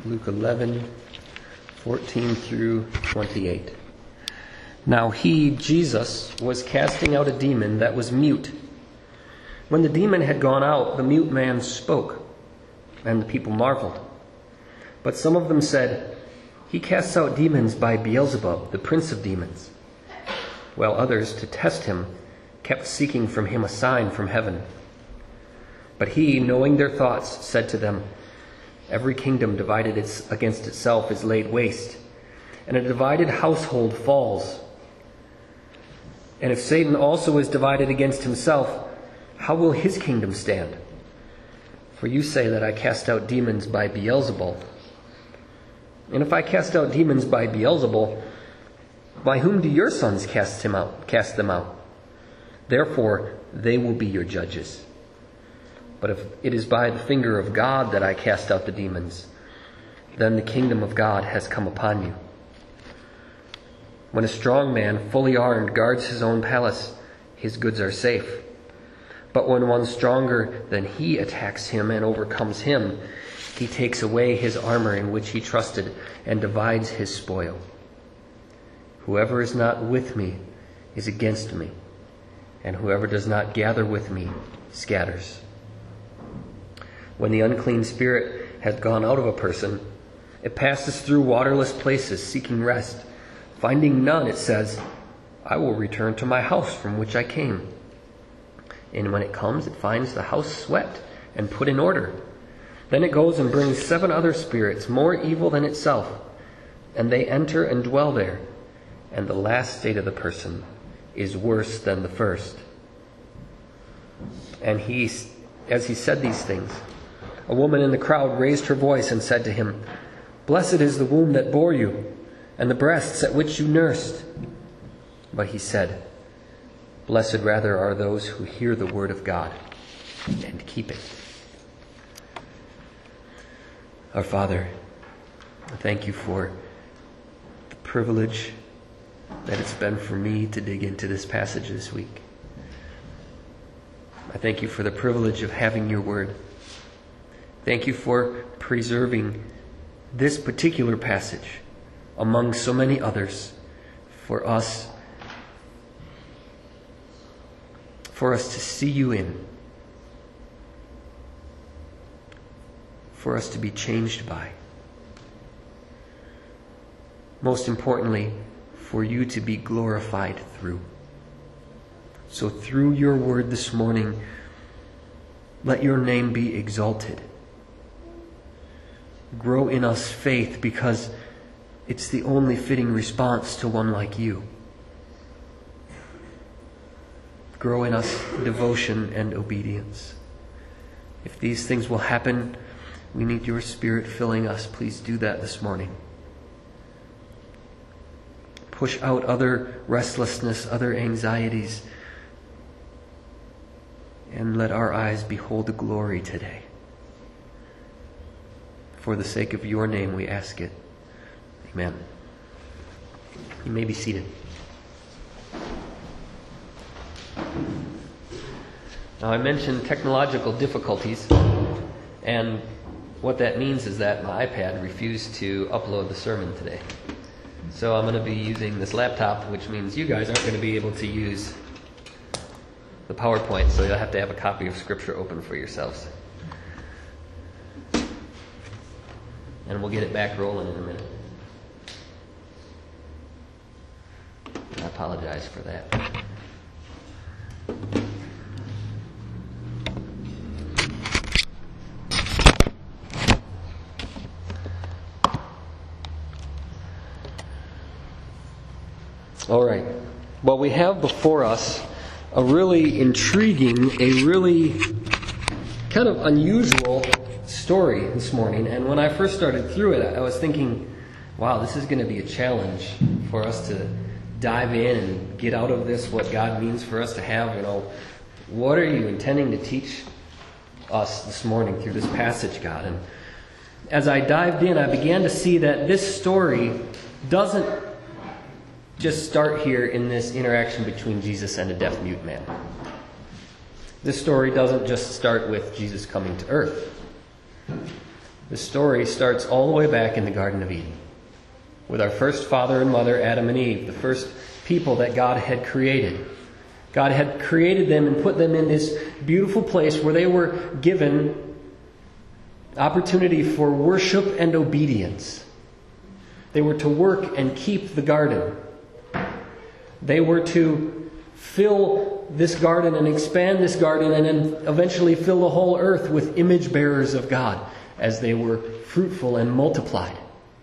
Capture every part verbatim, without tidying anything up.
Luke eleven, fourteen through twenty-eight. Now he, Jesus, was casting out a demon that was mute. When the demon had gone out, the mute man spoke, and the people marveled. But some of them said, "He casts out demons by Beelzebub, the prince of demons." While others, to test him, kept seeking from him a sign from heaven. But he, knowing their thoughts, said to them, "Every kingdom divided against itself is laid waste, and a divided household falls. And if Satan also is divided against himself, how will his kingdom stand? For you say that I cast out demons by Beelzebul. And if I cast out demons by Beelzebul, by whom do your sons cast him out, cast them out? Therefore they will be your judges. But if it is by the finger of God that I cast out the demons, then the kingdom of God has come upon you. When a strong man, fully armed, guards his own palace, his goods are safe. But when one stronger than he attacks him and overcomes him, he takes away his armor in which he trusted and divides his spoil. Whoever is not with me is against me, and whoever does not gather with me scatters. When the unclean spirit has gone out of a person, it passes through waterless places, seeking rest. Finding none, it says, "I will return to my house from which I came." And when it comes, it finds the house swept and put in order. Then it goes and brings seven other spirits, more evil than itself, and they enter and dwell there. And the last state of the person is worse than the first. And he, as he said these things, a woman in the crowd raised her voice and said to him, "Blessed is the womb that bore you, and the breasts at which you nursed." But he said, "Blessed rather are those who hear the word of God and keep it." Our Father, I thank you for the privilege that it's been for me to dig into this passage this week. I thank you for the privilege of having your word. Thank you for preserving this particular passage among so many others for us, for us to see you in, for us to be changed by. Most importantly, for you to be glorified through. So through your word this morning, let your name be exalted. Grow in us faith, because it's the only fitting response to one like you. Grow in us devotion and obedience. If these things will happen, we need your Spirit filling us. Please do that this morning. Push out other restlessness, other anxieties, and let our eyes behold the glory today. For the sake of your name, we ask it. Amen. You may be seated. Now, I mentioned technological difficulties, and what that means is that my iPad refused to upload the sermon today. So I'm going to be using this laptop, which means you guys aren't going to be able to use the PowerPoint, so you'll have to have a copy of Scripture open for yourselves. And we'll get it back rolling in a minute. I apologize for that. All right. Well, we have before us a really intriguing, a really kind of unusual story this morning. And when I first started through it, I was thinking, wow, this is going to be a challenge for us to dive in and get out of this what God means for us to have. You know, what are you intending to teach us this morning through this passage, God? And as I dived in, I began to see that this story doesn't just start here in this interaction between Jesus and a deaf-mute man. This story doesn't just start with Jesus coming to earth. The story starts all the way back in the Garden of Eden, with our first father and mother, Adam and Eve, the first people that God had created. God had created them and put them in this beautiful place where they were given opportunity for worship and obedience. They were to work and keep the garden. They were to fill this garden and expand this garden and then eventually fill the whole earth with image bearers of God as they were fruitful and multiplied.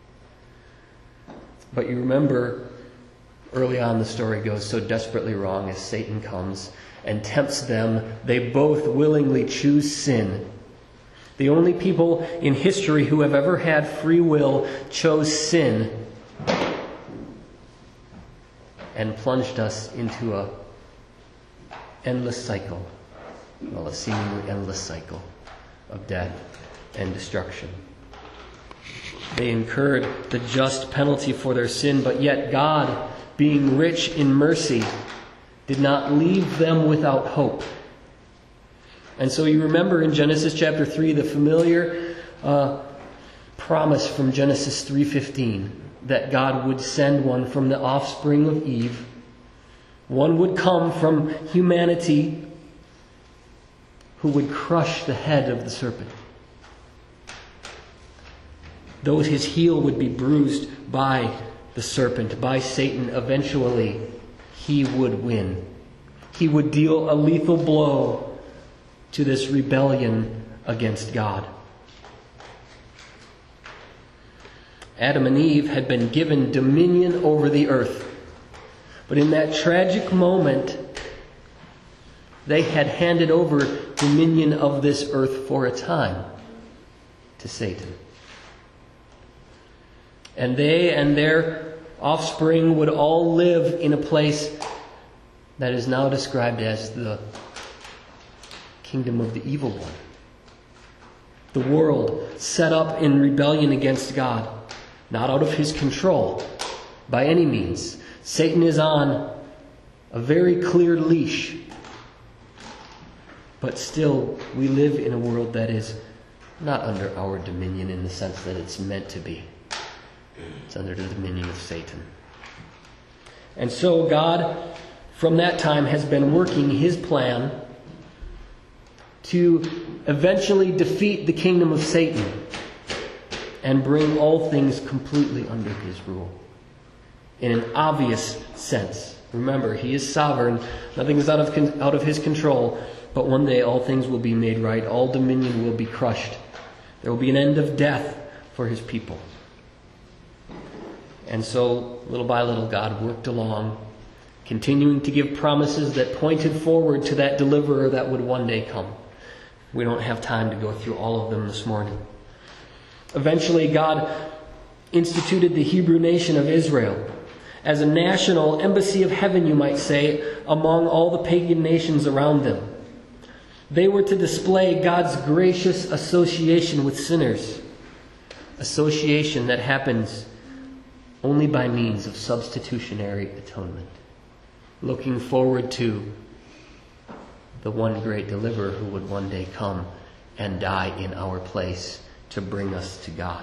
But you remember, early on the story goes so desperately wrong as Satan comes and tempts them. They both willingly choose sin. The only people in history who have ever had free will chose sin and plunged us into a endless cycle, well, a seemingly endless cycle of death and destruction. They incurred the just penalty for their sin, but yet God, being rich in mercy, did not leave them without hope. And so you remember in Genesis chapter three the familiar uh, promise from Genesis three fifteen that God would send one from the offspring of Eve. One would come from humanity who would crush the head of the serpent. Though his heel would be bruised by the serpent, by Satan, eventually he would win. He would deal a lethal blow to this rebellion against God. Adam and Eve had been given dominion over the earth. But in that tragic moment, they had handed over dominion of this earth for a time to Satan. And they and their offspring would all live in a place that is now described as the kingdom of the evil one. The world set up in rebellion against God, not out of his control by any means. Satan is on a very clear leash. But still, we live in a world that is not under our dominion in the sense that it's meant to be. It's under the dominion of Satan. And so God, from that time, has been working his plan to eventually defeat the kingdom of Satan and bring all things completely under his rule. In an obvious sense. Remember, he is sovereign. Nothing is out of, out of his control. But one day all things will be made right. All dominion will be crushed. There will be an end of death for his people. And so, little by little, God worked along, continuing to give promises that pointed forward to that deliverer that would one day come. We don't have time to go through all of them this morning. Eventually, God instituted the Hebrew nation of Israel as a national embassy of heaven, you might say, among all the pagan nations around them. They were to display God's gracious association with sinners, association that happens only by means of substitutionary atonement, looking forward to the one great deliverer who would one day come and die in our place to bring us to God.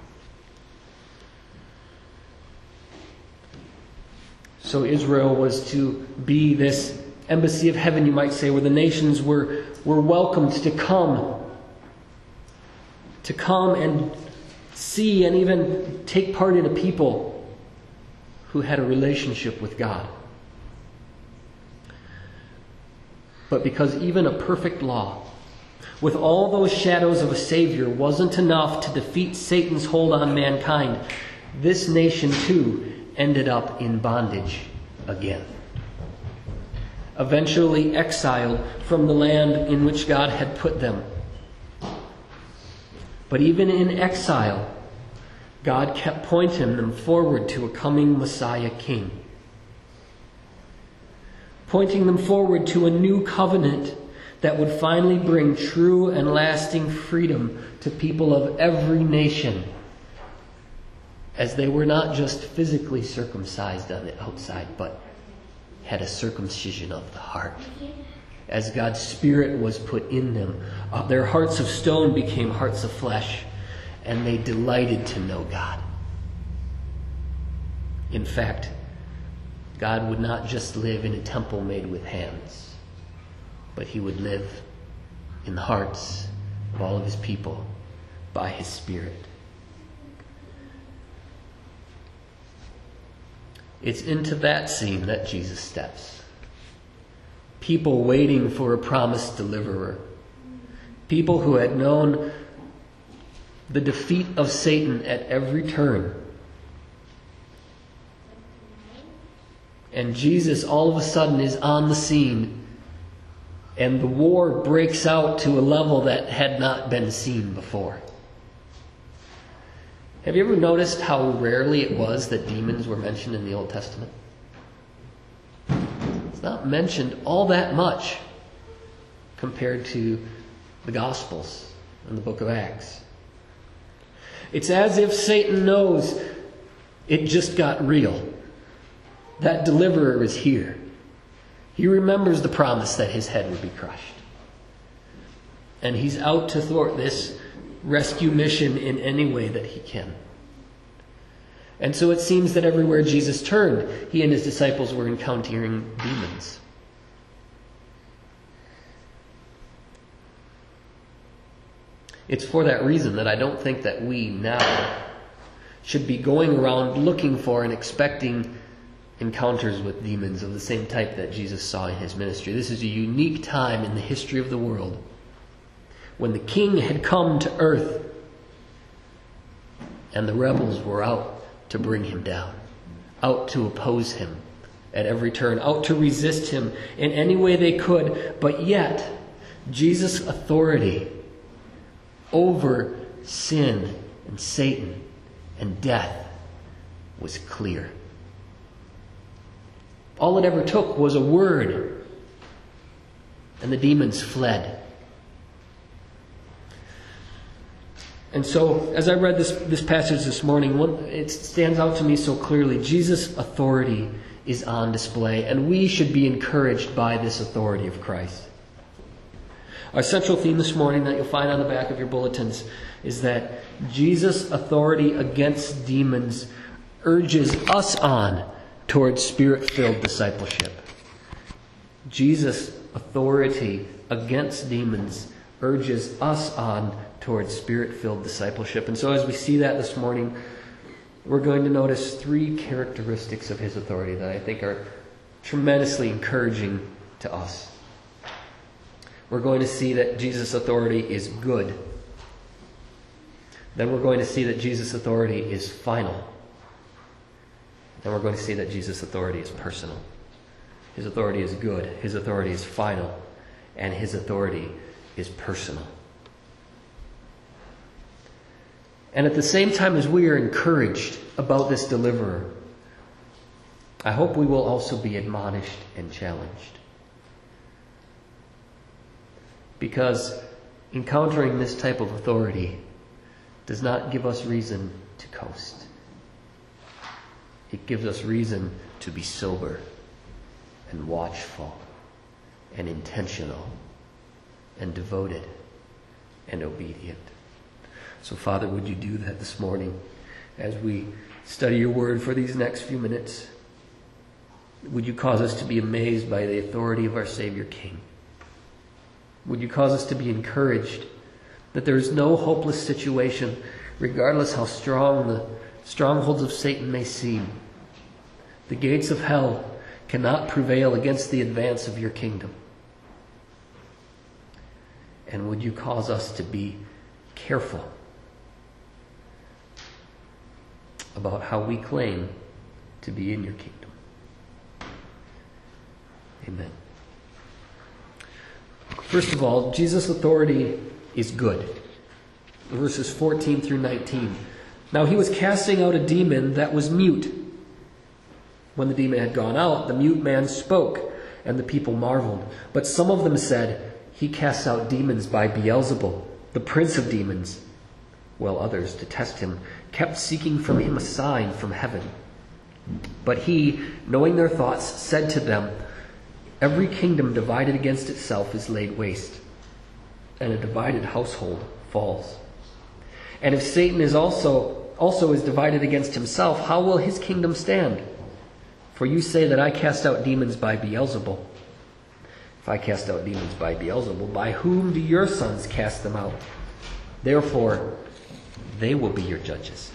So Israel was to be this embassy of heaven, you might say, where the nations were, were welcomed to come. To come and see and even take part in a people who had a relationship with God. But because even a perfect law, with all those shadows of a Savior, wasn't enough to defeat Satan's hold on mankind, this nation too ended up in bondage again. Eventually exiled from the land in which God had put them. But even in exile, God kept pointing them forward to a coming Messiah King. Pointing them forward to a new covenant that would finally bring true and lasting freedom to people of every nation, as they were not just physically circumcised on the outside, but had a circumcision of the heart. As God's Spirit was put in them, uh, their hearts of stone became hearts of flesh, and they delighted to know God. In fact, God would not just live in a temple made with hands, but he would live in the hearts of all of his people by his Spirit. It's into that scene that Jesus steps. People waiting for a promised deliverer. People who had known the defeat of Satan at every turn. And Jesus all of a sudden is on the scene, and the war breaks out to a level that had not been seen before. Have you ever noticed how rarely it was that demons were mentioned in the Old Testament? It's not mentioned all that much compared to the Gospels and the book of Acts. It's as if Satan knows it just got real. That deliverer is here. He remembers the promise that his head would be crushed. And he's out to thwart this rescue mission in any way that he can. And so it seems that everywhere Jesus turned, he and his disciples were encountering demons. It's for that reason that I don't think that we now should be going around looking for and expecting encounters with demons of the same type that Jesus saw in his ministry. This is a unique time in the history of the world when the king had come to earth and the rebels were out to bring him down, out to oppose him at every turn, out to resist him in any way they could. But yet, Jesus' authority over sin and Satan and death was clear. All it ever took was a word, and the demons fled. And so, as I read this, this passage this morning, one, it stands out to me so clearly. Jesus' authority is on display, and we should be encouraged by this authority of Christ. Our central theme this morning that you'll find on the back of your bulletins is that Jesus' authority against demons urges us on towards Spirit-filled discipleship. Jesus' authority against demons urges us on towards Spirit-filled discipleship. And so as we see that this morning, we're going to notice three characteristics of his authority that I think are tremendously encouraging to us. We're going to see that Jesus' authority is good. Then we're going to see that Jesus' authority is final. Then we're going to see that Jesus' authority is personal. His authority is good. His authority is final. And his authority is personal. And at the same time as we are encouraged about this deliverer, I hope we will also be admonished and challenged. Because encountering this type of authority does not give us reason to coast. It gives us reason to be sober and watchful and intentional and devoted and obedient. So, Father, would you do that this morning as we study your word for these next few minutes? Would you cause us to be amazed by the authority of our Savior King? Would you cause us to be encouraged that there is no hopeless situation, regardless how strong the strongholds of Satan may seem. The gates of hell cannot prevail against the advance of your kingdom. And would you cause us to be careful about how we claim to be in your kingdom. Amen. First of all, Jesus' authority is good. Verses fourteen through nineteen. Now he was casting out a demon that was mute. When the demon had gone out, the mute man spoke, and the people marveled. But some of them said, he casts out demons by Beelzebul, the prince of demons. While others, to test him, kept seeking from him a sign from heaven. But he, knowing their thoughts, said to them, every kingdom divided against itself is laid waste, and a divided household falls. And if Satan is also also is divided against himself, how will his kingdom stand? For you say that I cast out demons by Beelzebul. If I cast out demons by Beelzebul, by whom do your sons cast them out? Therefore, they will be your judges.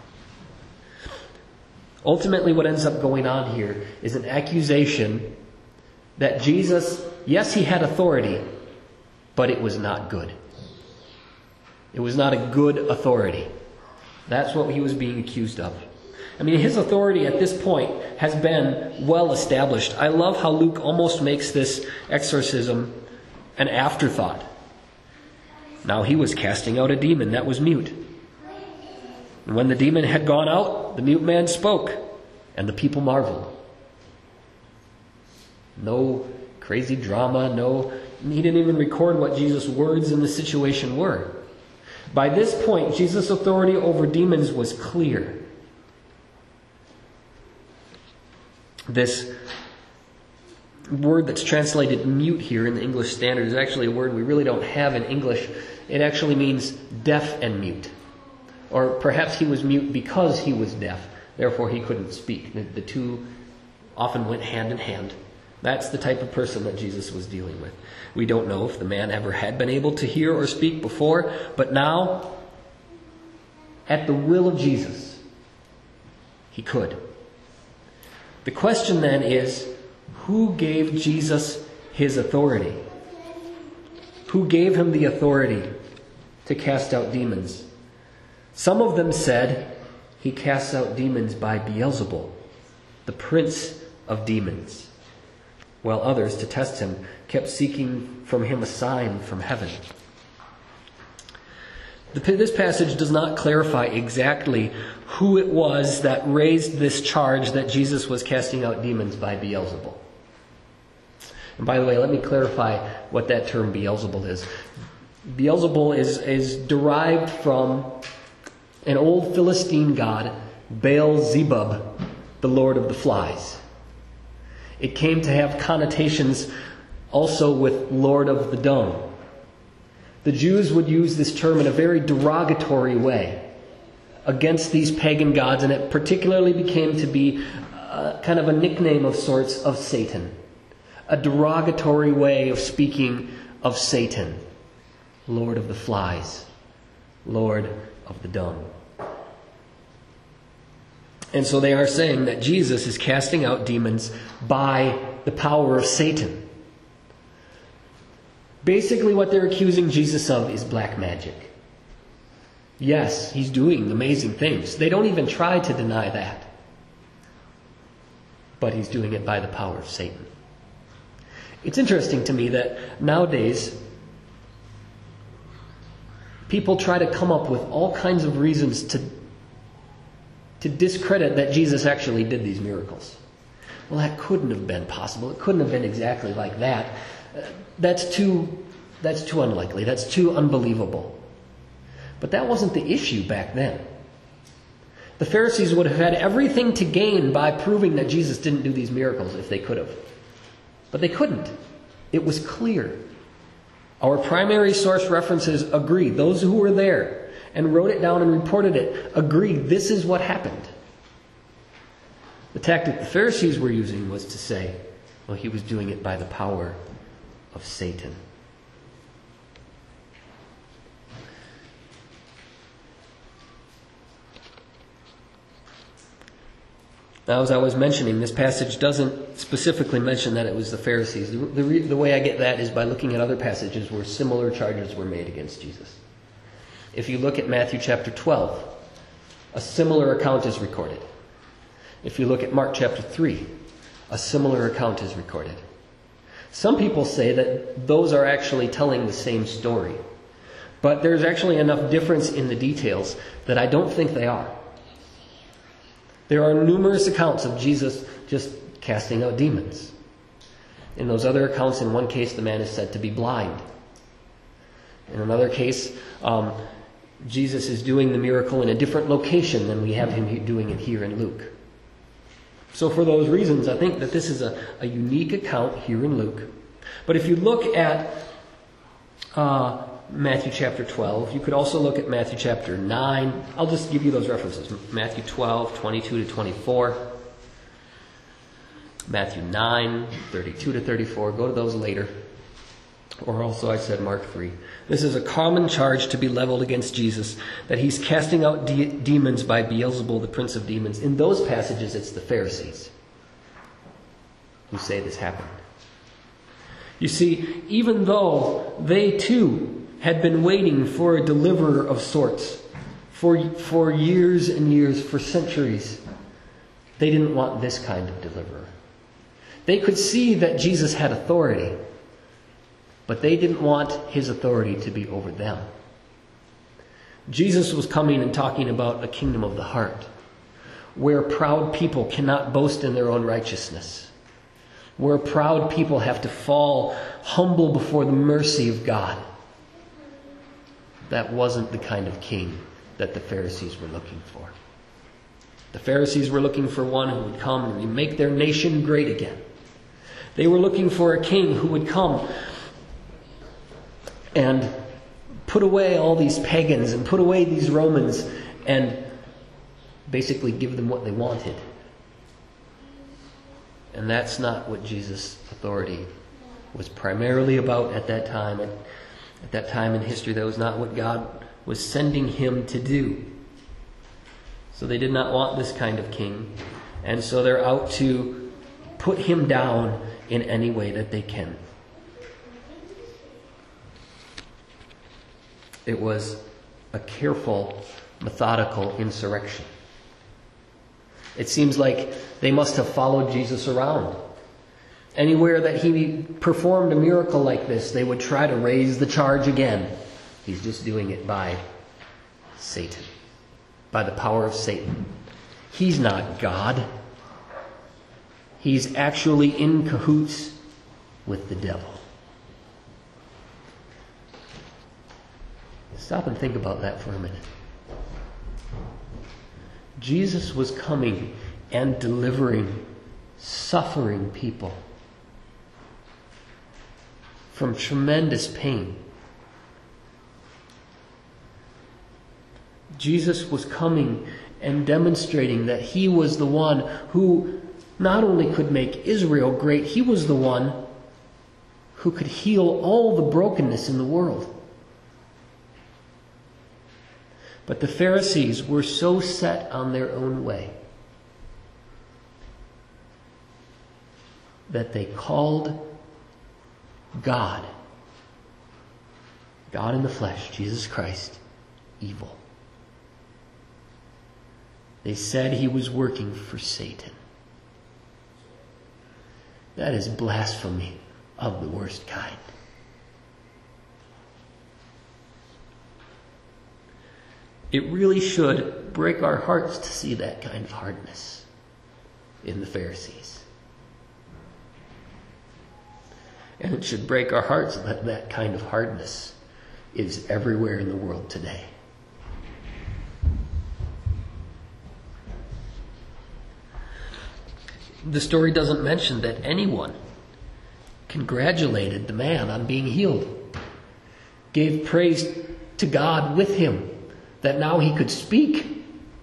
Ultimately, what ends up going on here is an accusation that Jesus, yes, he had authority, but it was not good. It was not a good authority. That's what he was being accused of. I mean, his authority at this point has been well established. I love how Luke almost makes this exorcism an afterthought. Now he was casting out a demon that was mute. And when the demon had gone out, the mute man spoke, and the people marveled. No crazy drama, no, he didn't even record what Jesus' words in the situation were. By this point, Jesus' authority over demons was clear. This word that's translated mute here in the English Standard is actually a word we really don't have in English. It actually means deaf and mute. Or perhaps he was mute because he was deaf, therefore he couldn't speak. The, the two often went hand in hand. That's the type of person that Jesus was dealing with. We don't know if the man ever had been able to hear or speak before, but now, at the will of Jesus, he could. The question then is, who gave Jesus his authority? Who gave him the authority to cast out demons? Some of them said he casts out demons by Beelzebul, the prince of demons, while others, to test him, kept seeking from him a sign from heaven. This passage does not clarify exactly who it was that raised this charge that Jesus was casting out demons by Beelzebul. And by the way, let me clarify what that term Beelzebul is. Beelzebul is, is derived from an old Philistine god, Baal-zebub, the lord of the flies. It came to have connotations also with Lord of the Dung. The Jews would use this term in a very derogatory way against these pagan gods, and it particularly became to be uh, kind of a nickname of sorts of Satan. A derogatory way of speaking of Satan. Lord of the flies. Lord of the dung. And so they are saying that Jesus is casting out demons by the power of Satan. Basically what they're accusing Jesus of is black magic. Yes, he's doing amazing things. They don't even try to deny that. But he's doing it by the power of Satan. It's interesting to me that nowadays people try to come up with all kinds of reasons to to discredit that Jesus actually did these miracles. Well, that couldn't have been possible. It couldn't have been exactly like that. Uh, that's too, that's too unlikely. That's too unbelievable. But that wasn't the issue back then. The Pharisees would have had everything to gain by proving that Jesus didn't do these miracles if they could have. But they couldn't. It was clear. Our primary source references agreed. Those who were there and wrote it down and reported it agreed this is what happened. The tactic the Pharisees were using was to say, well, he was doing it by the power of Satan. Now, as I was mentioning, this passage doesn't specifically mention that it was the Pharisees. The, the, the way I get that is by looking at other passages where similar charges were made against Jesus. If you look at Matthew chapter twelve, a similar account is recorded. If you look at Mark chapter three, a similar account is recorded. Some people say that those are actually telling the same story. But there's actually enough difference in the details that I don't think they are. There are numerous accounts of Jesus just casting out demons. In those other accounts, in one case, the man is said to be blind. In another case, um, Jesus is doing the miracle in a different location than we have him doing it here in Luke. So for those reasons, I think that this is a, a unique account here in Luke. But if you look at uh, Matthew chapter twelve. You could also look at Matthew chapter nine. I'll just give you those references. Matthew twelve, twenty-two to twenty-four. Matthew nine, thirty-two to thirty-four. Go to those later. Or also, I said Mark three. This is a common charge to be leveled against Jesus, that he's casting out de- demons by Beelzebul, the prince of demons. In those passages, it's the Pharisees who say this happened. You see, even though they too had been waiting for a deliverer of sorts for, for years and years, for centuries, they didn't want this kind of deliverer. They could see that Jesus had authority, but they didn't want his authority to be over them. Jesus was coming and talking about a kingdom of the heart, where proud people cannot boast in their own righteousness, where proud people have to fall humble before the mercy of God. That wasn't the kind of king that the Pharisees were looking for. The Pharisees were looking for one who would come and make their nation great again. They were looking for a king who would come and put away all these pagans and put away these Romans and basically give them what they wanted. And that's not what Jesus' authority was primarily about at that time. At, at that time in history, that was not what God was sending him to do. So they did not want this kind of king. And so they're out to put him down in any way that they can. It was a careful, methodical insurrection. It seems like they must have followed Jesus around. Anywhere that he performed a miracle like this, they would try to raise the charge again. He's just doing it by Satan, by the power of Satan. He's not God. He's actually in cahoots with the devil. Stop and think about that for a minute. Jesus was coming and delivering suffering people from tremendous pain. Jesus was coming and demonstrating that he was the one who not only could make Israel great, he was the one who could heal all the brokenness in the world. But the Pharisees were so set on their own way that they called God, God in the flesh, Jesus Christ, evil. They said he was working for Satan. That is blasphemy of the worst kind. It really should break our hearts to see that kind of hardness in the Pharisees. And it should break our hearts that that kind of hardness is everywhere in the world today. The story doesn't mention that anyone congratulated the man on being healed, gave praise to God with him, that now he could speak.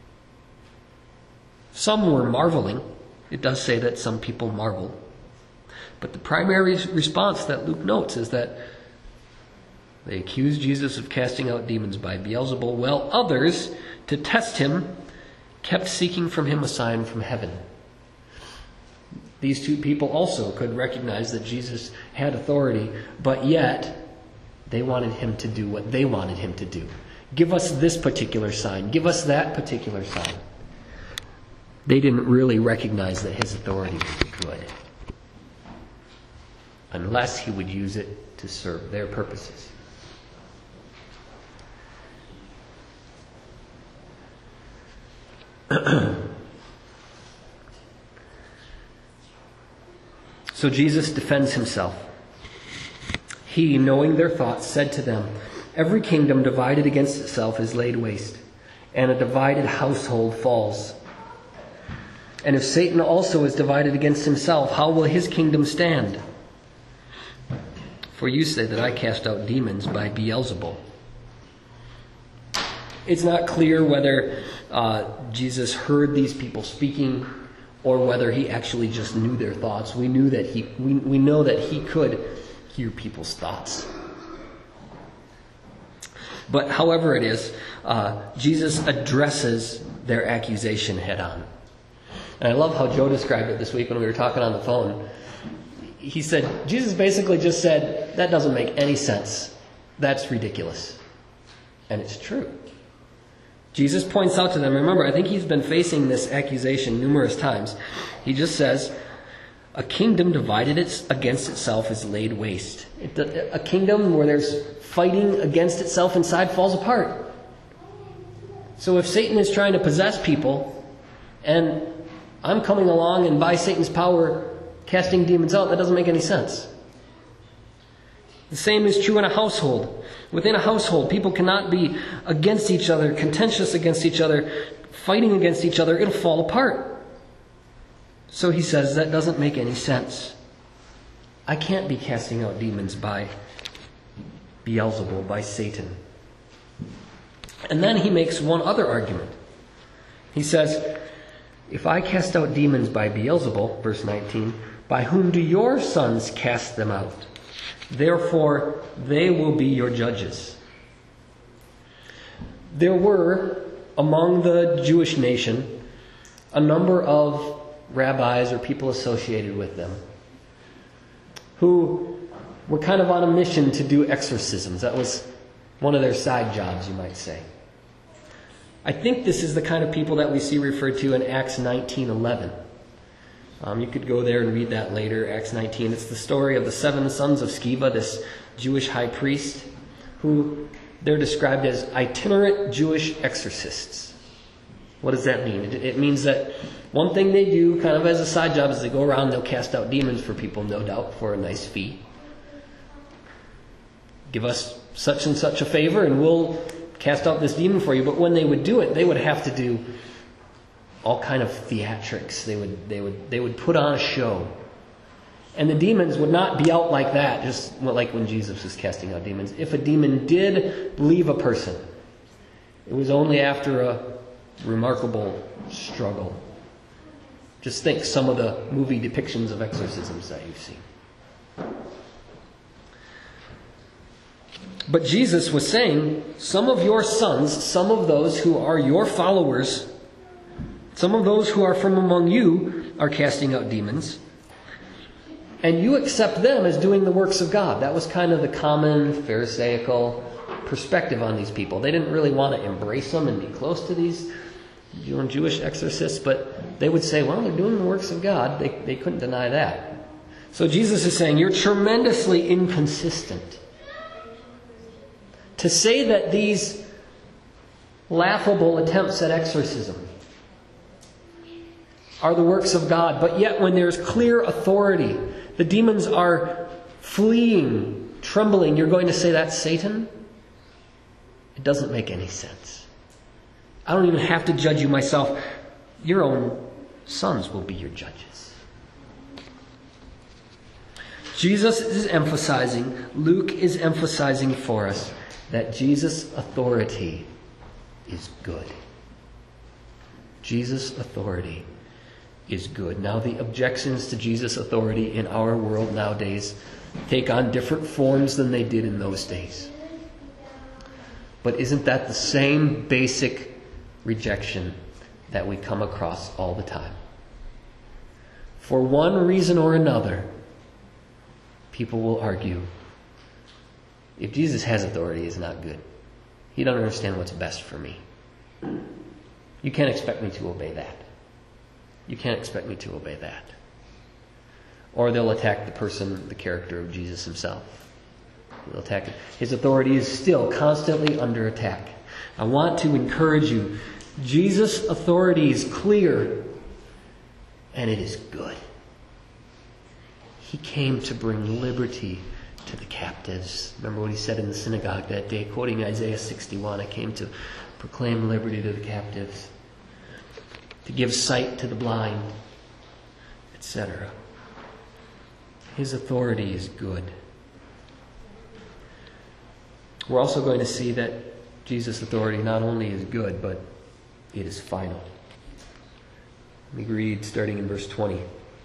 Some were marveling. It does say that some people marveled. But the primary response that Luke notes is that they accused Jesus of casting out demons by Beelzebul, while others, to test him, kept seeking from him a sign from heaven. These two people also could recognize that Jesus had authority, but yet they wanted him to do what they wanted him to do. Give us this particular sign. Give us that particular sign. They didn't really recognize that his authority was good, unless he would use it to serve their purposes. So Jesus defends himself. He, knowing their thoughts, said to them, "Every kingdom divided against itself is laid waste, and a divided household falls. And if Satan also is divided against himself, how will his kingdom stand? For you say that I cast out demons by Beelzebul. It's not clear whether uh, Jesus heard these people speaking or whether he actually just knew their thoughts. We knew that he we, we know that he could hear people's thoughts. But however it is, uh, Jesus addresses their accusation head on. And I love how Joe described it this week when we were talking on the phone. He said, Jesus basically just said, that doesn't make any sense. That's ridiculous. And it's true. Jesus points out to them, remember, I think he's been facing this accusation numerous times. He just says, a kingdom divided against itself is laid waste. It, a kingdom where there's fighting against itself inside falls apart. So if Satan is trying to possess people, and I'm coming along and by Satan's power casting demons out, that doesn't make any sense. The same is true in a household. Within a household, people cannot be against each other, contentious against each other, fighting against each other. It'll fall apart. So he says that doesn't make any sense. I can't be casting out demons by Beelzebul, by Satan. And then he makes one other argument. He says, if I cast out demons by Beelzebul, verse nineteen, by whom do your sons cast them out? Therefore, they will be your judges. There were, among the Jewish nation, a number of rabbis or people associated with them who were kind of on a mission to do exorcisms. That was one of their side jobs, you might say. I think this is the kind of people that we see referred to in Acts nineteen eleven. Um, you could go there and read that later, Acts nineteen. It's the story of the seven sons of Sceva, this Jewish high priest, who they're described as itinerant Jewish exorcists. What does that mean? It, it means that one thing they do, kind of as a side job, is they go around and they'll cast out demons for people, no doubt, for a nice fee. Give us such and such a favor and we'll cast out this demon for you. But when they would do it, they would have to do all kind of theatrics. They would they would they would put on a show. And the demons would not be out like that, just like when Jesus was casting out demons. If a demon did leave a person, it was only after a remarkable struggle. Just think some of the movie depictions of exorcisms that you've seen. But Jesus was saying, some of your sons, some of those who are your followers, some of those who are from among you are casting out demons. And you accept them as doing the works of God. That was kind of the common Pharisaical perspective on these people. They didn't really want to embrace them and be close to these Jewish exorcists, but they would say, well, they're doing the works of God. They, they couldn't deny that. So Jesus is saying, you're tremendously inconsistent. To say that these laughable attempts at exorcism are the works of God, but yet when there's clear authority, the demons are fleeing, trembling, you're going to say that's Satan? It doesn't make any sense. I don't even have to judge you myself. Your own sons will be your judges. Jesus is emphasizing, Luke is emphasizing for us that Jesus' authority is good. Jesus' authority is good. Now, the objections to Jesus' authority in our world nowadays take on different forms than they did in those days. But isn't that the same basic rejection that we come across all the time? For one reason or another, people will argue, if Jesus has authority, it's not good. He doesn't understand what's best for me. You can't expect me to obey that. You can't expect me to obey that. Or they'll attack the person, the character of Jesus himself. They'll attack it. His authority is still constantly under attack. I want to encourage you. Jesus' authority is clear, and it is good. He came to bring liberty to the captives. Remember what he said in the synagogue that day, quoting Isaiah sixty-one, I came to proclaim liberty to the captives, to give sight to the blind, et cetera. His authority is good. we're also going to see that Jesus' authority not only is good, but it is final. Let me read starting in verse twenty.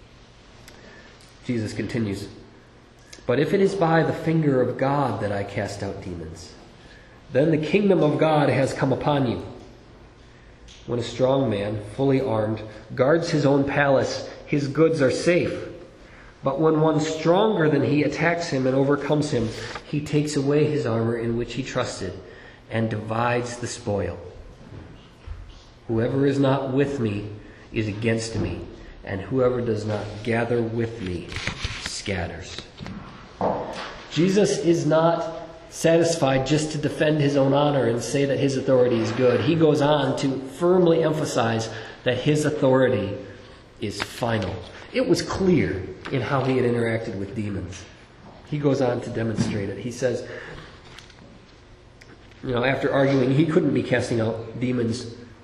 Jesus continues, "But if it is by the finger of God that I cast out demons, then the kingdom of God has come upon you. When a strong man, fully armed, guards his own palace, his goods are safe. But when one stronger than he attacks him and overcomes him, he takes away his armor in which he trusted and divides the spoil. Whoever is not with me is against me, and whoever does not gather with me scatters." Jesus is not satisfied just to defend his own honor and say that his authority is good. He goes on to firmly emphasize that his authority is final. It was clear in how he had interacted with demons. He goes on to demonstrate it. He says, you know, after arguing he couldn't be casting out demons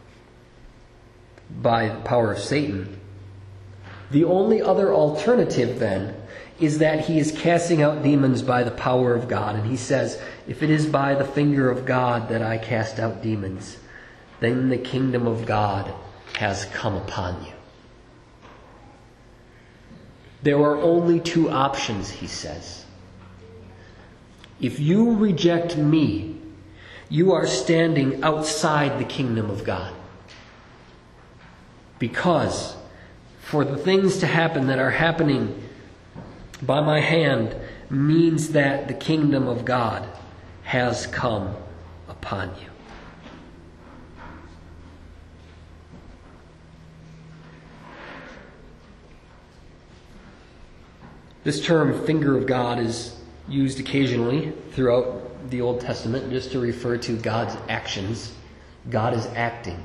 by the power of Satan, the only other alternative then is that he is casting out demons by the power of God. And he says, if it is by the finger of God that I cast out demons, then the kingdom of God has come upon you. There are only two options, he says. If you reject me, you are standing outside the kingdom of God. Because for the things to happen that are happening by my hand means that the kingdom of God has come upon you. This term, finger of God, is used occasionally throughout the Old Testament just to refer to God's actions. God is acting.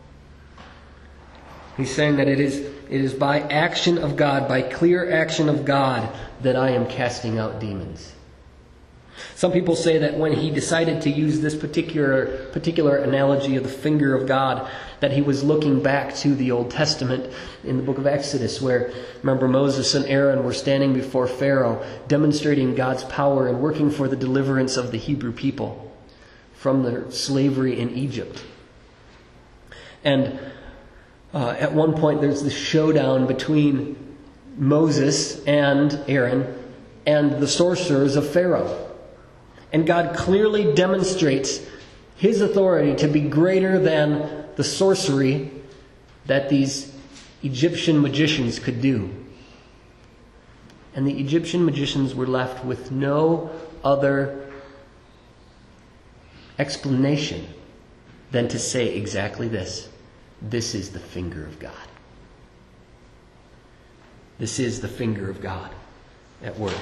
He's saying that it is, it is by action of God, by clear action of God, that I am casting out demons. Some people say that when he decided to use this particular particular analogy of the finger of God, that he was looking back to the Old Testament in the book of Exodus, where, remember, Moses and Aaron were standing before Pharaoh, demonstrating God's power and working for the deliverance of the Hebrew people from their slavery in Egypt. And uh, at one point there's this showdown between Moses and Aaron and the sorcerers of Pharaoh. And God clearly demonstrates his authority to be greater than the sorcery that these Egyptian magicians could do. And the Egyptian magicians were left with no other explanation than to say exactly this: this is the finger of God. This is the finger of God at work.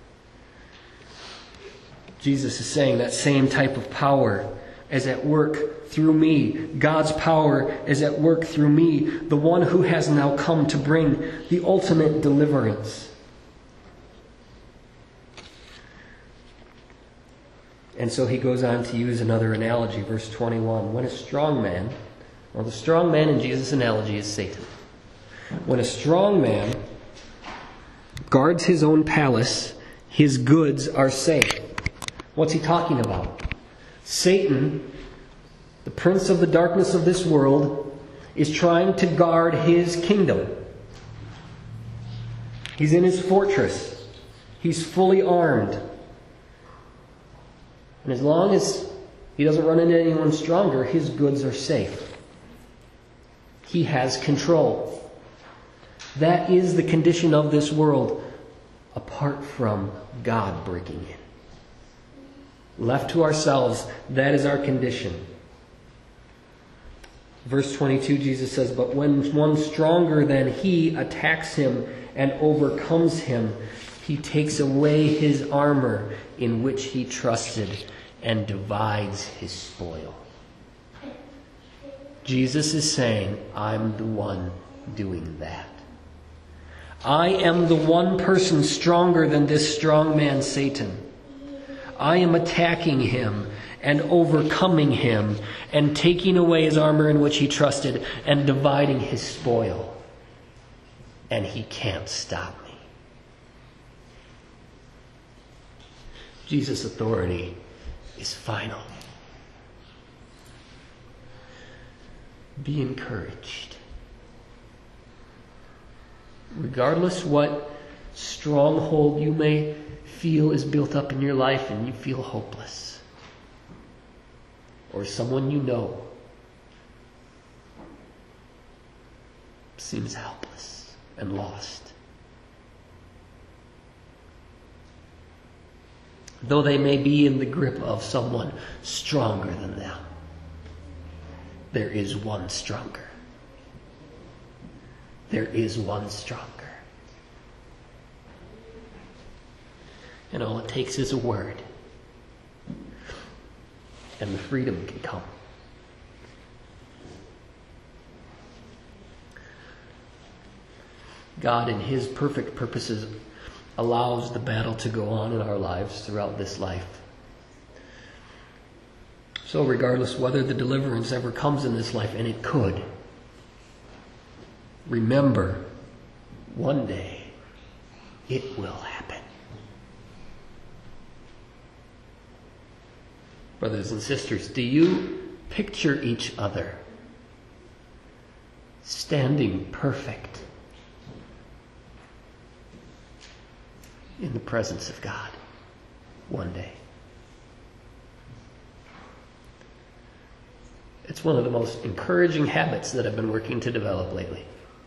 Jesus is saying that same type of power is at work through me. God's power is at work through me, the one who has now come to bring the ultimate deliverance. And so he goes on to use another analogy, verse twenty-one. When a strong man, well, the strong man in Jesus' analogy is Satan. When a strong man guards his own palace, his goods are safe. What's he talking about? Satan, the prince of the darkness of this world, is trying to guard his kingdom. He's in his fortress. He's fully armed. And as long as he doesn't run into anyone stronger, his goods are safe. He has control. That is the condition of this world, apart from God breaking in. Left to ourselves, that is our condition. Verse twenty-two, Jesus says, but when one stronger than he attacks him and overcomes him, he takes away his armor in which he trusted and divides his spoil. Jesus is saying, I'm the one doing that. I am the one person stronger than this strong man, Satan. I am attacking him and overcoming him and taking away his armor in which he trusted and dividing his spoil. And he can't stop me. Jesus' authority is final. Be encouraged. Regardless what stronghold you may feel is built up in your life and you feel hopeless, or someone you know seems helpless and lost, though they may be in the grip of someone stronger than them, there is one stronger. There is one stronger. And all it takes is a word, and the freedom can come. God, in His perfect purposes, allows the battle to go on in our lives throughout this life. So regardless whether the deliverance ever comes in this life, and it could, remember, one day it will happen. Brothers and sisters, do you picture each other standing perfect in the presence of God one day? It's one of the most encouraging habits that I've been working to develop lately.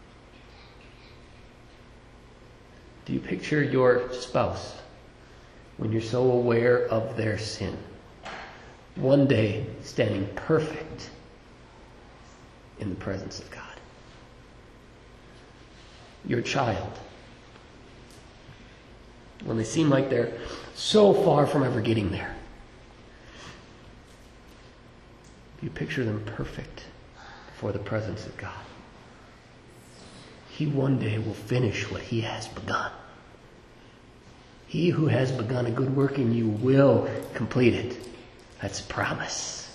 Do you picture your spouse, when you're so aware of their sin, one day standing perfect in the presence of God? Your child, when they seem like they're so far from ever getting there, you picture them perfect before the presence of God. He one day will finish what He has begun. He who has begun a good work in you will complete it. That's a promise.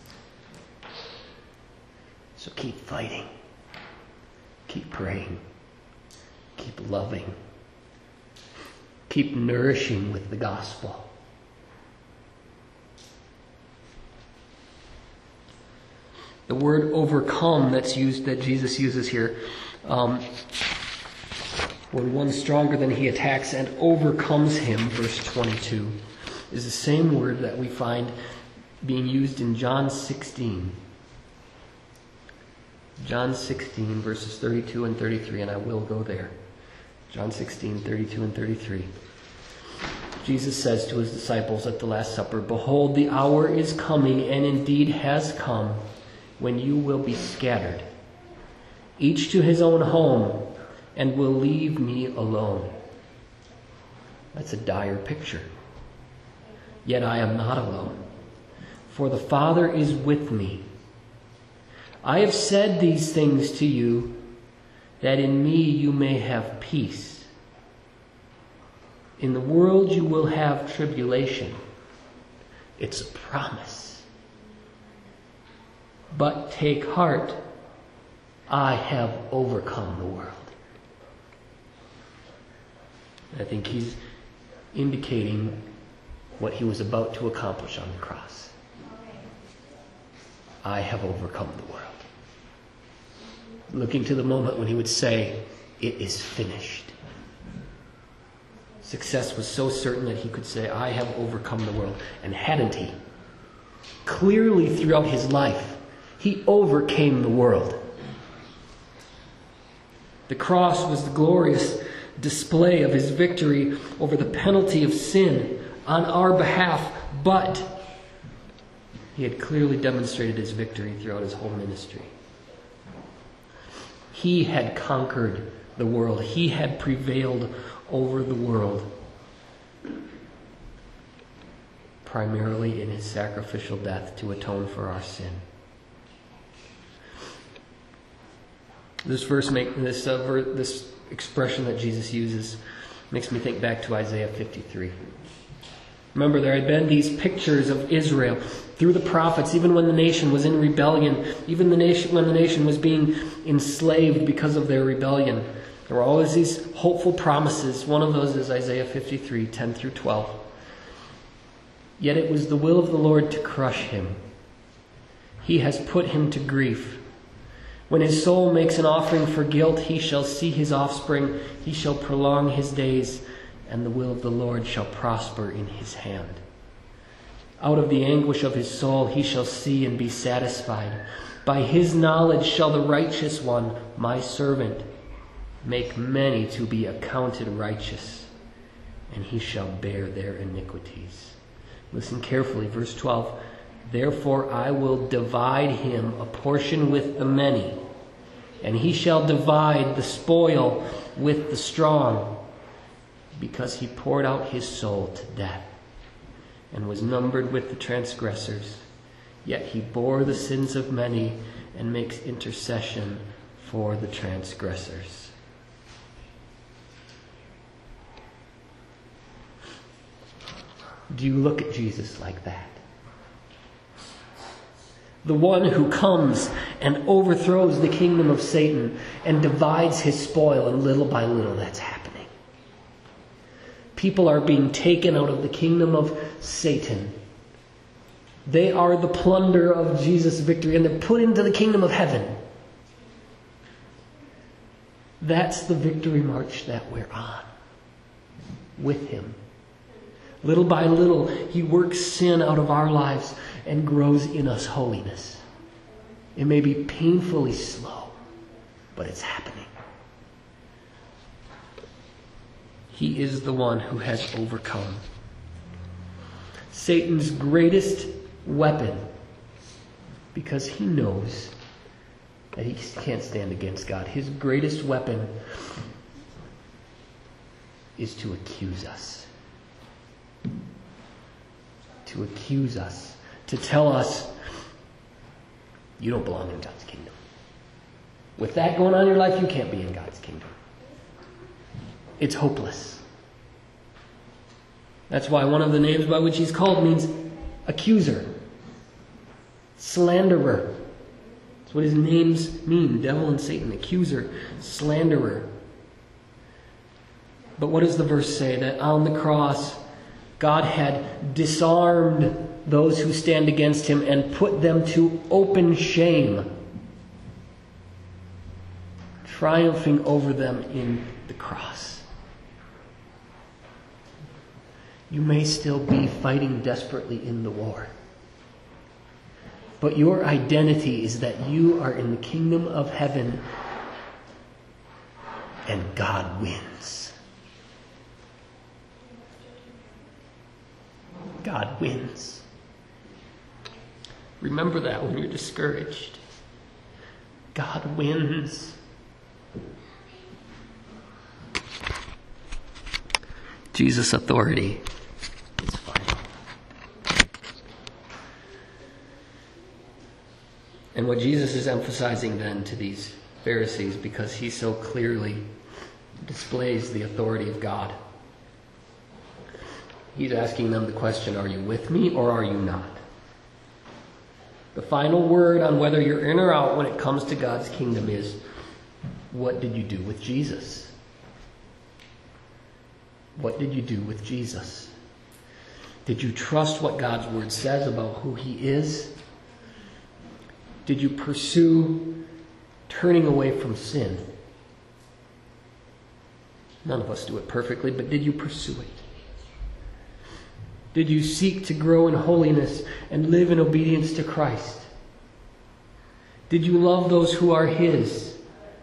So keep fighting. Keep praying. Keep loving. Keep nourishing with the gospel. The word overcome that's used, that Jesus uses here, um, when one's stronger than he attacks and overcomes him, verse twenty-two, is the same word that we find being used in John sixteen. John sixteen, verses thirty-two and thirty-three, and I will go there. John sixteen, thirty-two and thirty-three. Jesus says to His disciples at the Last Supper, "Behold, the hour is coming, and indeed has come, when you will be scattered, each to his own home, and will leave me alone." That's a dire picture. Yet I am not alone, for the Father is with me. I have said these things to you, that in me you may have peace. In the world you will have tribulation. It's a promise. But take heart, I have overcome the world. I think He's indicating what He was about to accomplish on the cross. I have overcome the world. Looking to the moment when He would say, "It is finished." Success was so certain that He could say, "I have overcome the world." And hadn't He? Clearly throughout His life, He overcame the world. The cross was the glorious display of His victory over the penalty of sin on our behalf, but He had clearly demonstrated His victory throughout His whole ministry. He had conquered the world. He had prevailed over the world, primarily in His sacrificial death to atone for our sin. This verse, make this uh, ver, this expression that Jesus uses, makes me think back to Isaiah fifty-three. Remember, there had been these pictures of Israel through the prophets, even when the nation was in rebellion, even the nation when the nation was being enslaved because of their rebellion. There were always these hopeful promises. One of those is Isaiah fifty-three, ten through twelve. Yet it was the will of the Lord to crush him. He has put him to grief. When his soul makes an offering for guilt, he shall see his offspring. He shall prolong his days, and the will of the Lord shall prosper in his hand. Out of the anguish of his soul he shall see and be satisfied. By his knowledge shall the righteous one, my servant, make many to be accounted righteous, and he shall bear their iniquities. Listen carefully, verse twelve. Therefore I will divide him a portion with the many, and he shall divide the spoil with the strong, because he poured out his soul to death, and was numbered with the transgressors. Yet he bore the sins of many, and makes intercession for the transgressors. Do you look at Jesus like that? The one who comes and overthrows the kingdom of Satan and divides his spoil, and little by little that's happening. People are being taken out of the kingdom of Satan. They are the plunder of Jesus' victory, and they're put into the kingdom of heaven. That's the victory march that we're on with him. Little by little, he works sin out of our lives and grows in us holiness. It may be painfully slow, but it's happening. He is the one who has overcome. Satan's greatest weapon, because he knows that he can't stand against God, his greatest weapon is to accuse us. To accuse us. To tell us, you don't belong in God's kingdom. With that going on in your life, you can't be in God's kingdom. It's hopeless. That's why one of the names by which he's called means accuser. Slanderer. That's what his names mean. Devil and Satan. Accuser. Slanderer. But what does the verse say? That on the cross, God had disarmed those who stand against him and put them to open shame, triumphing over them in the cross. You may still be fighting desperately in the war, but your identity is that you are in the kingdom of heaven and God wins. God wins. Remember that when you're discouraged. God wins. Jesus' authority is final. And what Jesus is emphasizing then to these Pharisees, because he so clearly displays the authority of God, he's asking them the question, are you with me or are you not? The final word on whether you're in or out when it comes to God's kingdom is, what did you do with Jesus? What did you do with Jesus? Did you trust what God's word says about who he is? Did you pursue turning away from sin? None of us do it perfectly, but did you pursue it? Did you seek to grow in holiness and live in obedience to Christ? Did you love those who are his?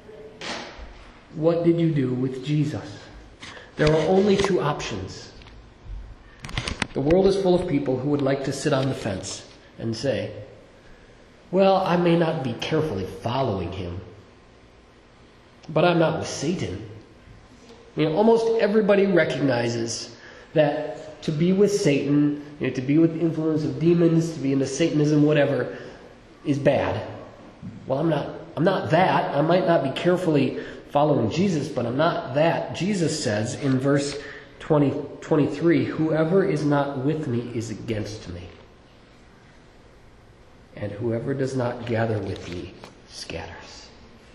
What did you do with Jesus? There are only two options. The world is full of people who would like to sit on the fence and say, well, I may not be carefully following him, but I'm not with Satan. You know, almost everybody recognizes that to be with Satan, you know, to be with the influence of demons, to be into Satanism, whatever, is bad. Well, I'm not I'm not that. I might not be carefully following Jesus, but I'm not that. Jesus says in verse twenty, twenty-three, whoever is not with me is against me. And whoever does not gather with me scatters.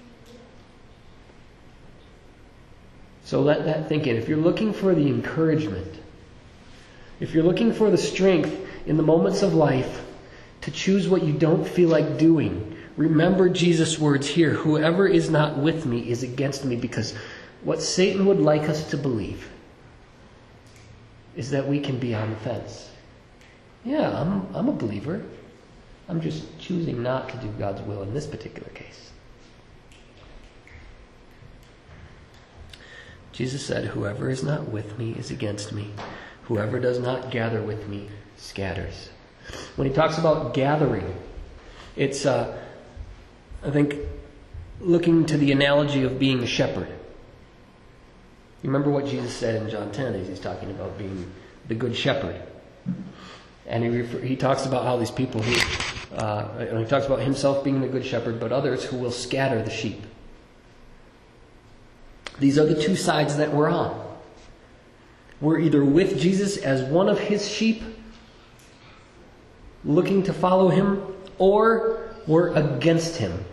So let that think in. If you're looking for the encouragement, if you're looking for the strength in the moments of life to choose what you don't feel like doing, remember Jesus' words here, whoever is not with me is against me, because what Satan would like us to believe is that we can be on the fence. Yeah, I'm, I'm a believer. I'm just choosing not to do God's will in this particular case. Jesus said, whoever is not with me is against me. Whoever does not gather with me scatters. When he talks about gathering, it's, uh, I think, looking to the analogy of being a shepherd. You remember what Jesus said in John ten as he's talking about being the good shepherd. And he refer, he talks about how these people who, uh, and he talks about himself being the good shepherd, but others who will scatter the sheep. These are the two sides that we're on. We're either with Jesus as one of his sheep, looking to follow him, or we're against him.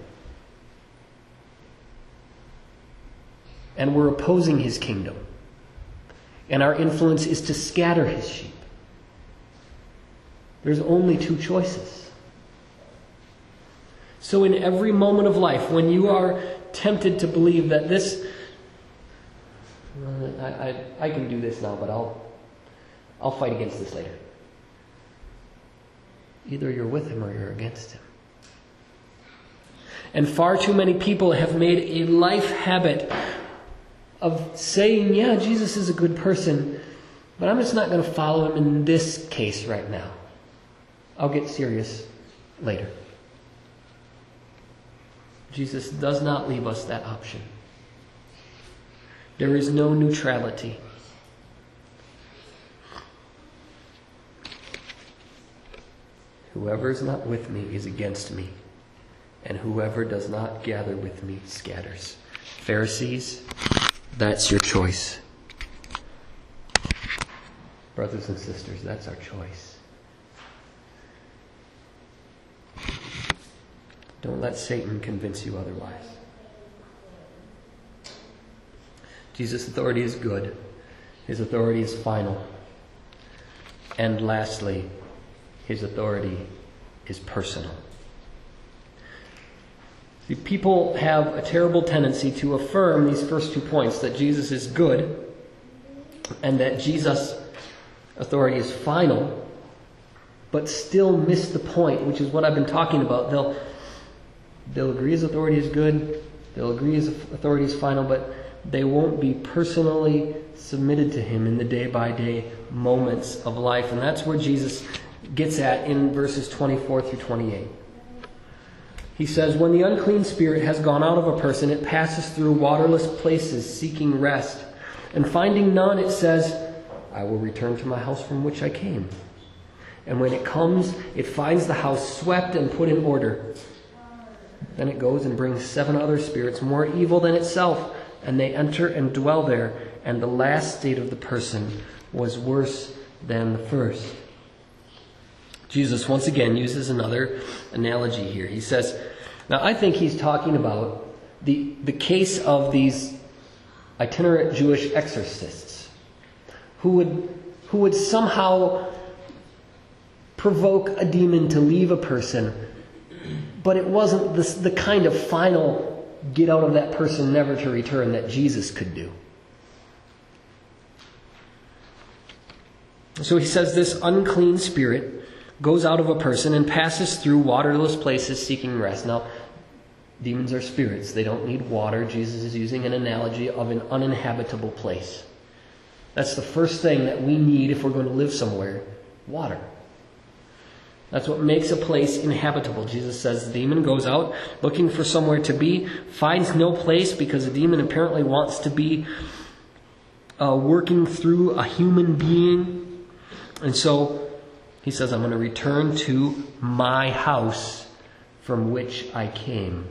And we're opposing his kingdom. And our influence is to scatter his sheep. There's only two choices. So in every moment of life, when you are tempted to believe that this, I, I, I can do this now, but I'll, I'll fight against this later. Either you're with him or you're against him. And far too many people have made a life habit of saying, yeah, Jesus is a good person, but I'm just not going to follow him in this case right now. I'll get serious later. Jesus does not leave us that option. There is no neutrality. Whoever is not with me is against me, and whoever does not gather with me scatters. Pharisees, that's your choice. Brothers and sisters, that's our choice. Don't let Satan convince you otherwise. Jesus' authority is good. His authority is final. And lastly, his authority is personal. See, people have a terrible tendency to affirm these first two points, that Jesus is good and that Jesus' authority is final, but still miss the point, which is what I've been talking about. They'll, they'll agree his authority is good, they'll agree his authority is final, but they won't be personally submitted to him in the day-by-day moments of life. And that's where Jesus gets at in verses twenty-four through twenty-eight. He says, when the unclean spirit has gone out of a person, it passes through waterless places seeking rest. And finding none, it says, I will return to my house from which I came. And when it comes, it finds the house swept and put in order. Then it goes and brings seven other spirits more evil than itself, and they enter and dwell there, and the last state of the person was worse than the first. Jesus once again uses another analogy here. He says, now I think he's talking about the, the case of these itinerant Jewish exorcists who would, who would somehow provoke a demon to leave a person, but it wasn't the, the kind of final get out of that person never to return that Jesus could do. So he says this unclean spirit goes out of a person and passes through waterless places seeking rest. Now, demons are spirits. They don't need water. Jesus is using an analogy of an uninhabitable place. That's the first thing that we need if we're going to live somewhere. Water. That's what makes a place inhabitable. Jesus says the demon goes out looking for somewhere to be, finds no place because the demon apparently wants to be uh, working through a human being. And so he says, I'm going to return to my house from which I came.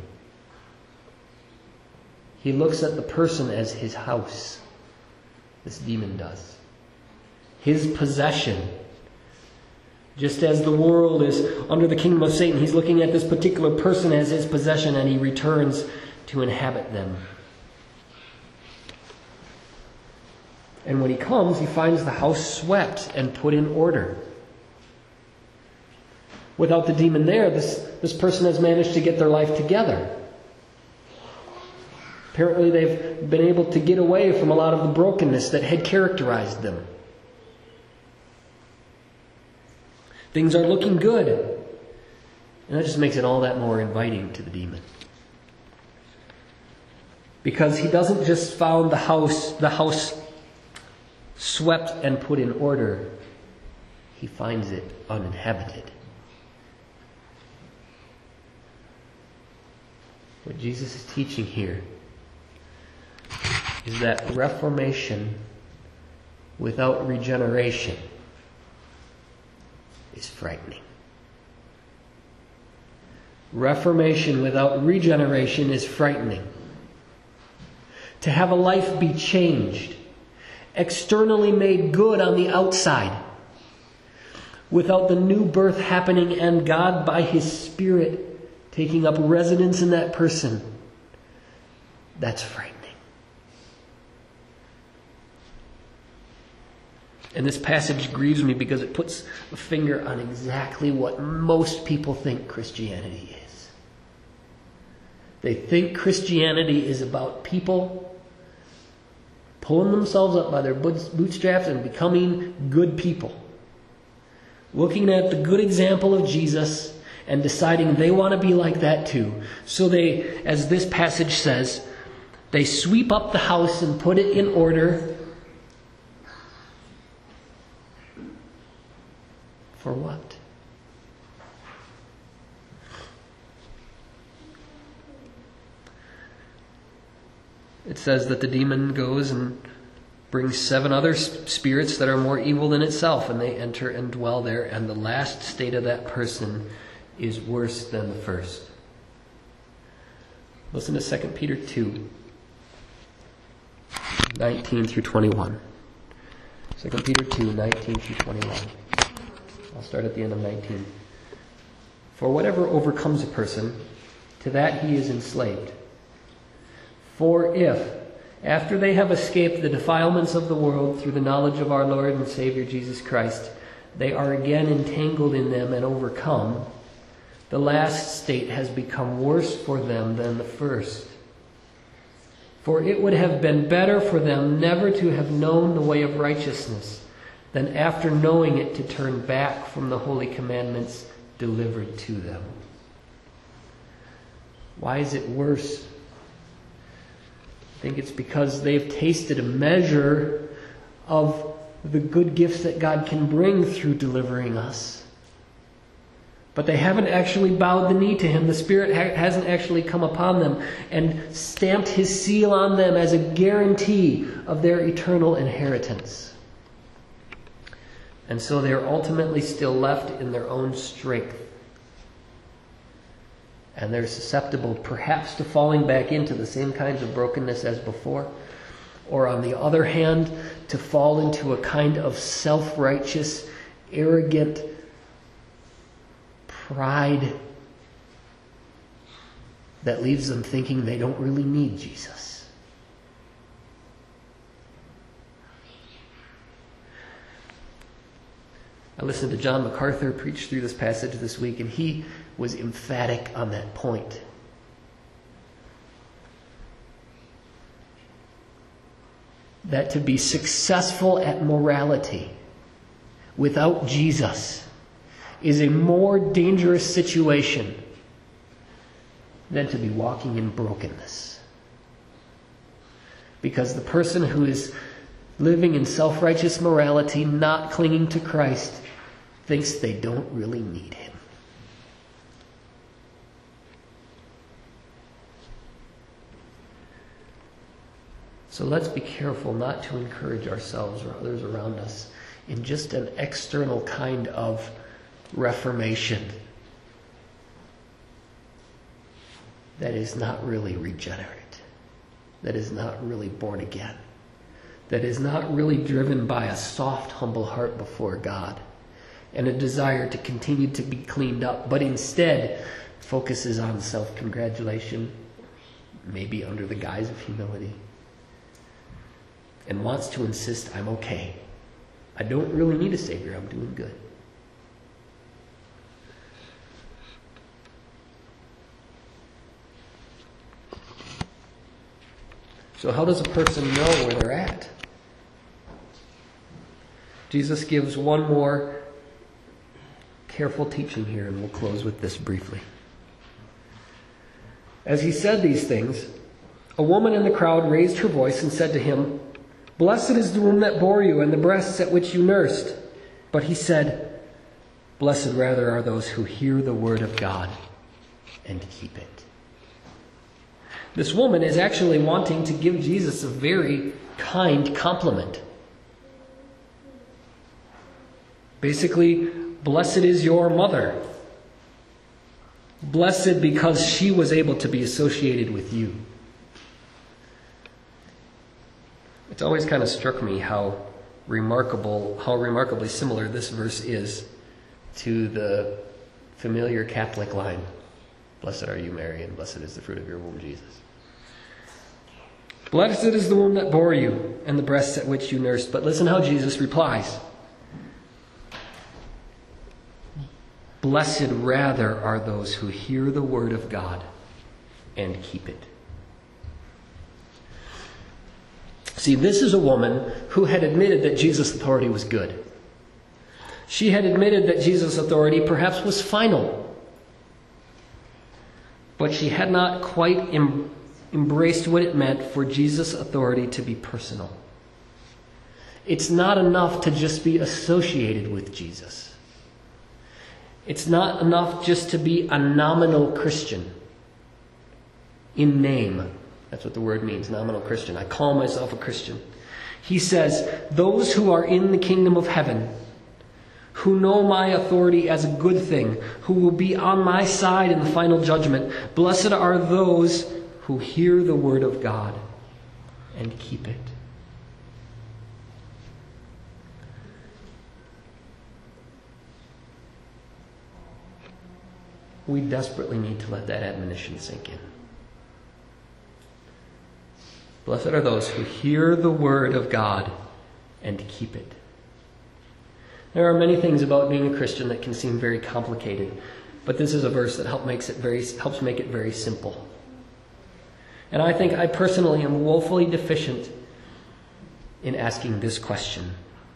He looks at the person as his house. This demon does. His possession. Just as the world is under the kingdom of Satan, he's looking at this particular person as his possession, and he returns to inhabit them. And when he comes, he finds the house swept and put in order. Without the demon there, this, this person has managed to get their life together. Apparently they've been able to get away from a lot of the brokenness that had characterized them. Things are looking good. And that just makes it all that more inviting to the demon. Because he doesn't just found the house, the house swept and put in order. He finds it uninhabited. What Jesus is teaching here is that reformation without regeneration is frightening. Reformation without regeneration is frightening. To have a life be changed, externally made good on the outside, without the new birth happening and God by His Spirit taking up residence in that person, that's frightening. And this passage grieves me because it puts a finger on exactly what most people think Christianity is. They think Christianity is about people pulling themselves up by their bootstraps and becoming good people. Looking at the good example of Jesus and deciding they want to be like that too. So they, as this passage says, they sweep up the house and put it in order. For what? It says that the demon goes and brings seven other spirits that are more evil than itself, and they enter and dwell there, and the last state of that person is worse than the first. Listen to Second Peter two, nineteen through twenty-one. Second Peter two, nineteen through twenty-one. I'll start at the end of nineteen. For whatever overcomes a person, to that he is enslaved. For if, after they have escaped the defilements of the world through the knowledge of our Lord and Savior Jesus Christ, they are again entangled in them and overcome, the last state has become worse for them than the first. For it would have been better for them never to have known the way of righteousness than after knowing it to turn back from the holy commandments delivered to them. Why is it worse? I think it's because they've tasted a measure of the good gifts that God can bring through delivering us. But they haven't actually bowed the knee to Him. The Spirit ha- hasn't actually come upon them and stamped His seal on them as a guarantee of their eternal inheritance. And so they are ultimately still left in their own strength. And they're susceptible perhaps to falling back into the same kinds of brokenness as before. Or on the other hand, to fall into a kind of self-righteous, arrogant pride that leaves them thinking they don't really need Jesus. I listened to John MacArthur preach through this passage this week, and he was emphatic on that point. That to be successful at morality without Jesus is a more dangerous situation than to be walking in brokenness. Because the person who is living in self-righteous morality, not clinging to Christ, thinks they don't really need Him. So let's be careful not to encourage ourselves or others around us in just an external kind of reformation that is not really regenerate, that is not really born again, that is not really driven by a soft, humble heart before God and a desire to continue to be cleaned up, but instead focuses on self-congratulation, maybe under the guise of humility, and wants to insist, I'm okay. I don't really need a Savior. I'm doing good. So how does a person know where they're at? Jesus gives one more careful teaching here, and we'll close with this briefly. As he said these things, a woman in the crowd raised her voice and said to him, "Blessed is the womb that bore you and the breasts at which you nursed." But he said, "Blessed rather are those who hear the word of God and keep it." This woman is actually wanting to give Jesus a very kind compliment. Basically, blessed is your mother. Blessed because she was able to be associated with you. It's always kind of struck me how remarkable, how remarkably similar this verse is to the familiar Catholic line, "Blessed are you, Mary, and blessed is the fruit of your womb, Jesus." Blessed is the womb that bore you, and the breasts at which you nursed. But listen how Jesus replies. Blessed rather are those who hear the word of God and keep it. See, this is a woman who had admitted that Jesus' authority was good. She had admitted that Jesus' authority perhaps was final. But she had not quite em- embraced what it meant for Jesus' authority to be personal. It's not enough to just be associated with Jesus. It's not enough just to be a nominal Christian. In name. That's what the word means, nominal Christian. I call myself a Christian. He says, those who are in the kingdom of heaven, who know my authority as a good thing, who will be on my side in the final judgment, blessed are those who hear the word of God and keep it. We desperately need to let that admonition sink in. Blessed are those who hear the word of God and keep it. There are many things about being a Christian that can seem very complicated, but this is a verse that help makes it very, helps make it very simple. And I think I personally am woefully deficient in asking this question.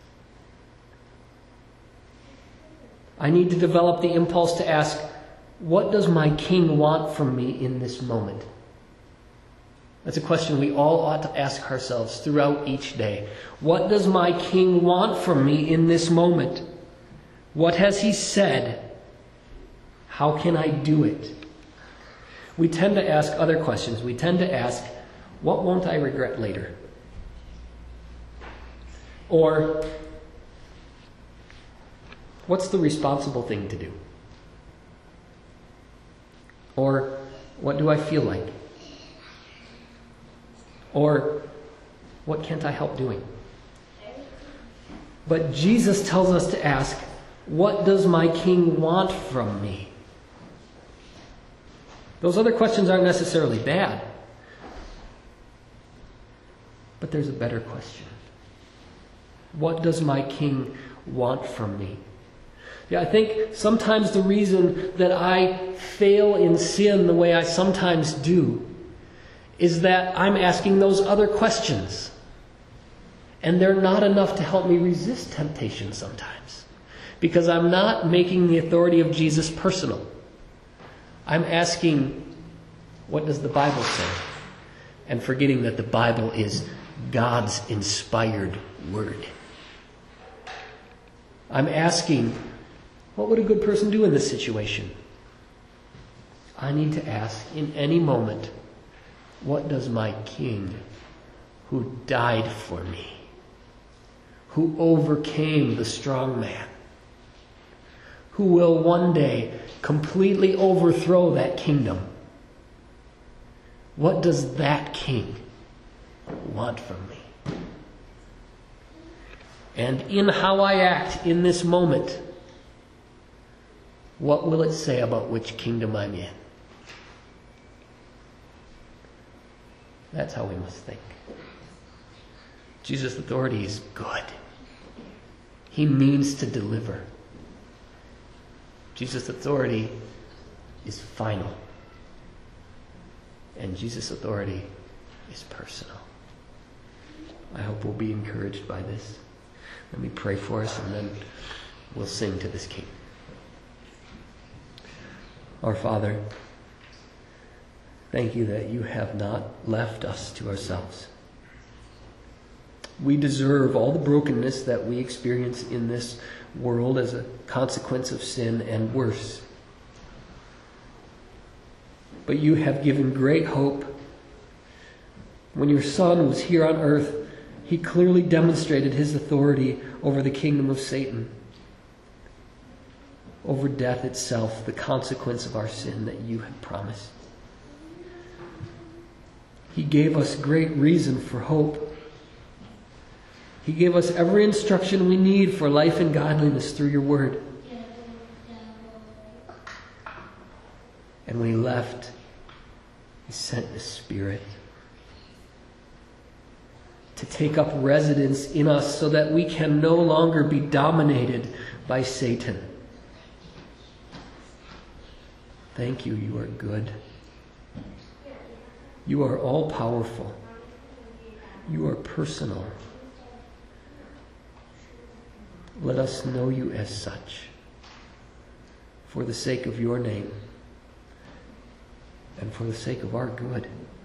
I need to develop the impulse to ask, what does my King want from me in this moment? That's a question we all ought to ask ourselves throughout each day. What does my King want from me in this moment? What has he said? How can I do it? We tend to ask other questions. We tend to ask, what won't I regret later? Or, what's the responsible thing to do? Or, what do I feel like? Or, what can't I help doing? But Jesus tells us to ask, what does my King want from me? Those other questions aren't necessarily bad. But there's a better question. What does my King want from me? Yeah, I think sometimes the reason that I fail in sin the way I sometimes do is that I'm asking those other questions. And they're not enough to help me resist temptation sometimes. Because I'm not making the authority of Jesus personal. I'm asking, what does the Bible say? And forgetting that the Bible is God's inspired word. I'm asking, what would a good person do in this situation? I need to ask in any moment, what does my King, who died for me, who overcame the strong man, who will one day completely overthrow that kingdom, what does that King want from me? And in how I act in this moment, what will it say about which kingdom I'm in? That's how we must think. Jesus' authority is good. He means to deliver. Jesus' authority is final. And Jesus' authority is personal. I hope we'll be encouraged by this. Let me pray for us, and then we'll sing to this King. Our Father, thank you that you have not left us to ourselves. We deserve all the brokenness that we experience in this world as a consequence of sin, and worse. But you have given great hope. When your Son was here on earth, he clearly demonstrated his authority over the kingdom of Satan, over death itself, the consequence of our sin that you had promised. He gave us great reason for hope. He gave us every instruction we need for life and godliness through your word. And when he left, he sent the Spirit to take up residence in us so that we can no longer be dominated by Satan. Thank you, you are good. You are all-powerful. You are personal. Let us know you as such, for the sake of your name and for the sake of our good.